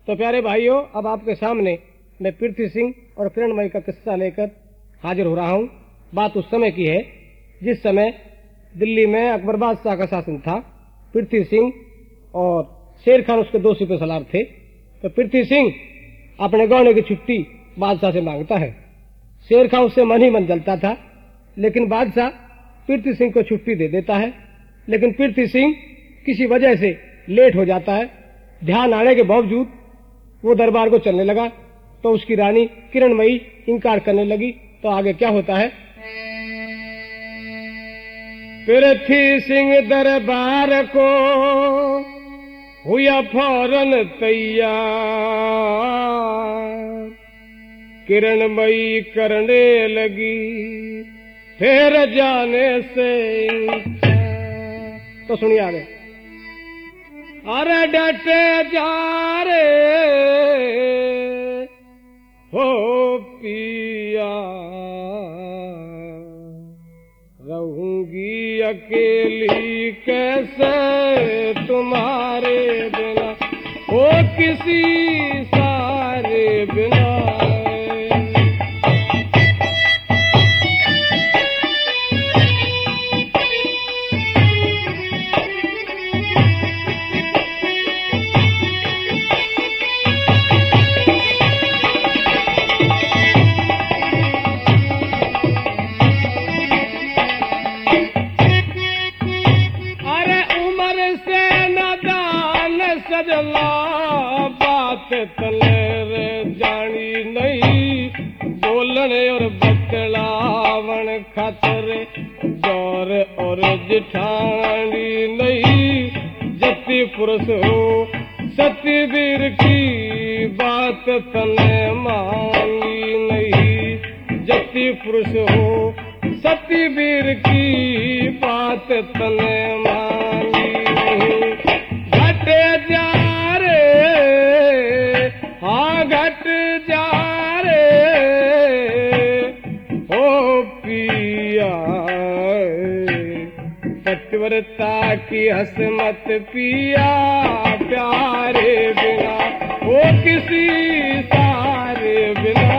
तो प्यारे भाइयों, अब आपके सामने मैं पृथ्वी सिंह और किरणमयी का किस्सा लेकर हाजिर हो रहा हूँ। बात उस समय की है जिस समय दिल्ली में अकबर बादशाह का शासन था। पृथ्वी सिंह और शेर खान उसके दो सिपह सलार थे। तो पृथ्वी सिंह अपने गौने की छुट्टी बादशाह से मांगता है। शेर खान उससे मन ही मन जलता था, लेकिन बादशाह पृथ्वी सिंह को छुट्टी दे देता है। लेकिन पृथ्वी सिंह किसी वजह से लेट हो जाता है। ध्यान आने के बावजूद वो दरबार को चलने लगा तो उसकी रानी किरणमयी इंकार करने लगी। तो आगे क्या होता है? पृथ्वी सिंह दरबार को हुआ फौरन तैयार, किरणमयी करने लगी फिर जाने से। तो सुनिए आगे। अरे डटे जा रे हो पिया, रहूंगी अकेली कैसे तुम्हारे बिना, ओ किसी सारे बिना। बात तले जानी नहीं, बोलने और बतलावन खातर दौर और जिठानी नहीं। जति पुरुष हो सती वीर की बात तने मानी नहीं। जति पुरुष हो सती वीर की बात तने मानी नहीं। घटे जा घट जा रे ओ पिया, पतिव्रता की हसमत पिया, प्यारे बिना ओ किसी सारे बिना।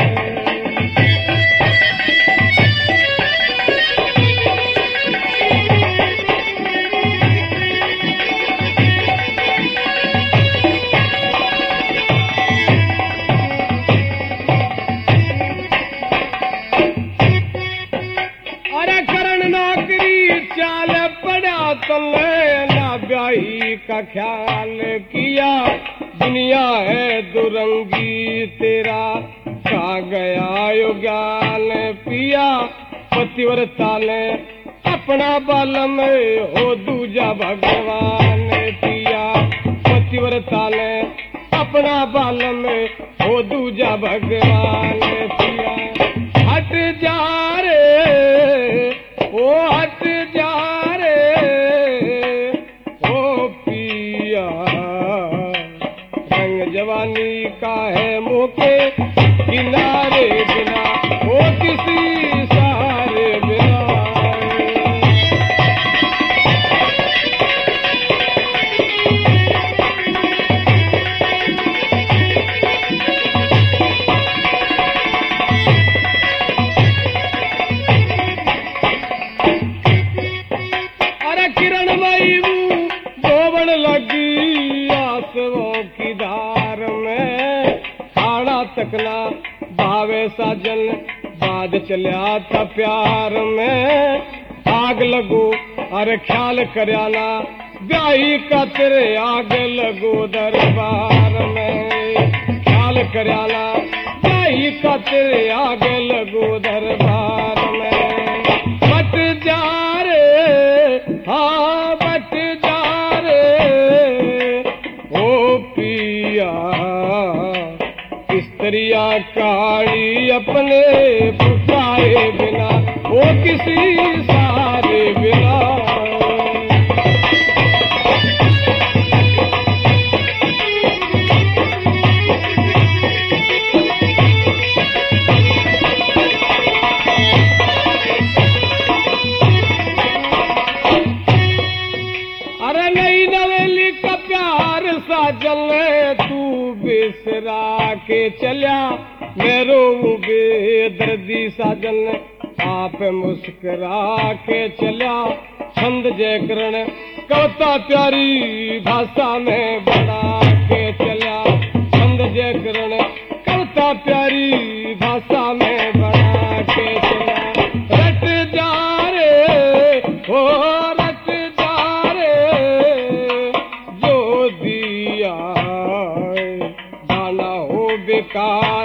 ना ब्याही का ख्याल किया, दुनिया है दुरंगी तेरा खा गया यो ज्ञान पिया। पतिव्रता ने अपना बालम हो दूजा भगवान पिया। पतिव्रता ने अपना बालम हो दूजा भगवान पिया। हट जा रे ओ हट जा जवानी का है मौके किनारे बिना ओ किसी सहारे बिना। अरे किरणमयी गोवन लगी आंसुओं की धार में, खाना तकना भावे साजन बाद चलिया था प्यार में। आग लगो अरे ख्याल करयाना ब्याही का तेरे आग लगो दरबार में। ख्याल करयाना ब्याही का तेरे आग लगो दरबार में। बट जा रे हाँ बट जा रे ओ पिया, स्त्रिया काली अपने पुकारे बिना वो किसी सारे बिना। अरे नई नवेली का प्यार साजन तू बिसरा के चलिया मेरो बेदर्दी साजन आप मुस्कुरा के चलिया छंद जय करण कविता प्यारी भाषा में बना के चलिया छंद जय करण कविता प्यारी भाषा में बना के चलिया रट जा रे हो रट जा रे जो दिया दाना हो बेकार